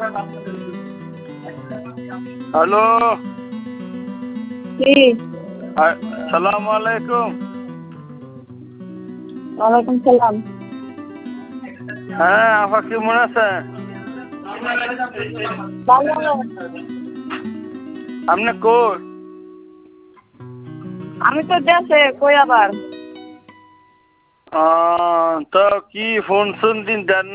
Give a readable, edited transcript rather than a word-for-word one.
Hello, কি? সালামু আলাইকুম। ওয়ালাইকুম সালাম। হ্যাঁ, আপা কেমন আছেন? ভালো। আপনি কই? আমি তো দেশে, কই আবার? তো কি ফোন শুন দিন দেন